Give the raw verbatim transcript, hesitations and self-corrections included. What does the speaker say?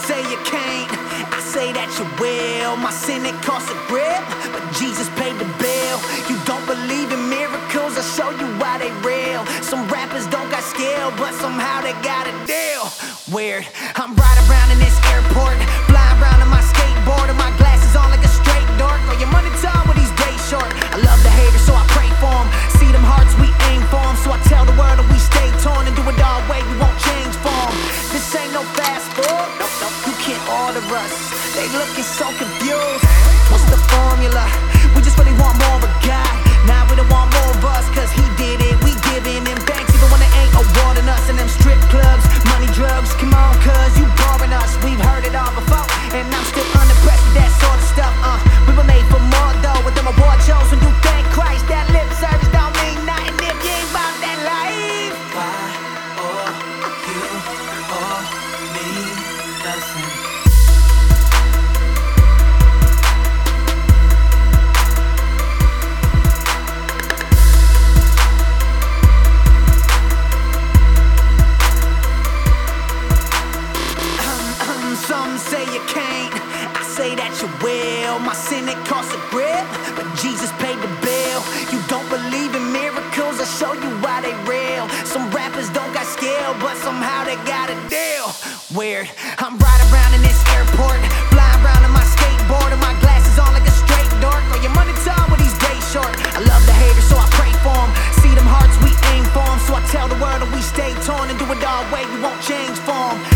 say you can't, I say that you will. My sin, it costs a grip, but Jesus paid the bill. You don't believe in miracles, I'll show you why they real. Some rappers don't got skill, but somehow they got a deal. Weird, I'm riding around in this airport, flying around on my skateboard, and my glasses on like a straight dork. All your money tall when these days short. I love the haters, so I pray for them. See them hearts, we aim for them. So I tell the world that we stay torn and do it our way, we won't change form. This ain't no fast food, nope, nope. You can't order us. They looking so confused. What's the formula? We just really want more of God. Now we don't want more of us, cause he did it, we giving him thanks even when they ain't awarding us. And them strip clubs, money, drugs, come on, cause you boring us. We've heard it all before, and I'm still unimpressed with that sort of stuff. Uh, we were made for more though, with them award shows. When you thank Christ, that lip service don't mean nothing if you ain't about that life. Why or you or me nothing. Some say you can't, I say that you will. My sin, it costs a grip, but Jesus paid the bill. You don't believe in miracles, I'll show you why they real. Some rappers don't got skill, but somehow they got a deal. Weird, I'm riding around in this airport, flying around on my skateboard, and my glasses on like a straight dork. All your money tall when these days short. I love the haters, so I pray for them. See them hearts, we aim for them. So I tell the world that we stay torn and do it our way, we won't change for them.